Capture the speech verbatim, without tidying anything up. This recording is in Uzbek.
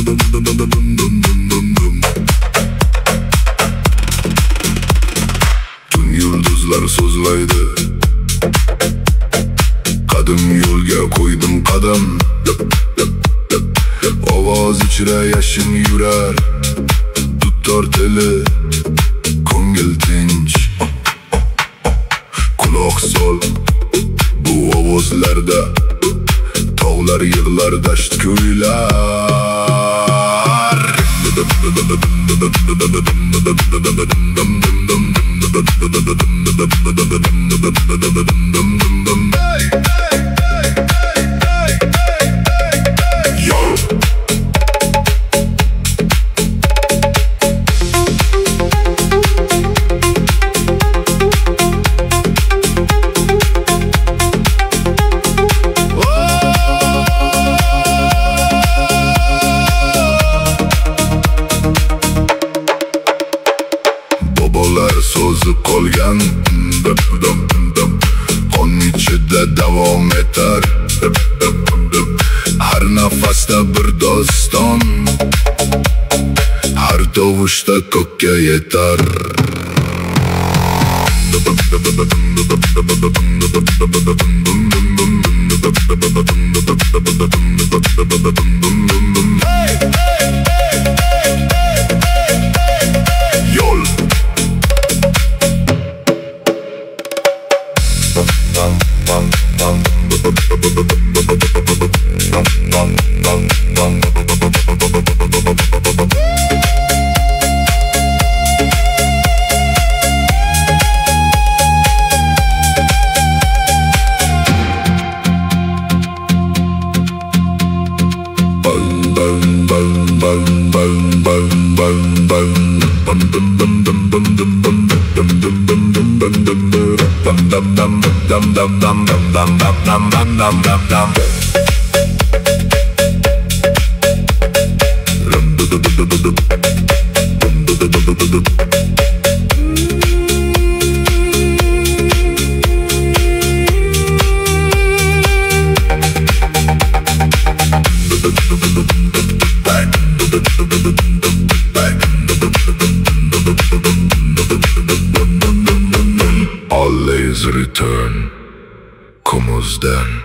Tun yulduzlar so'zlaydi, qadim yo'lga qo'ydim qadam. Ovoz ichra yashin yurar, dutor tili, ko'ngil tinch. Quloq sol bu ovozlarda, tog'lar yig'lar, dasht ko'ylar. Bobolar so'zi qolgan, qon ichida davom etar. Har nafasda bir doston, har tovushda ko'kka yetar. Yo'l always return como then.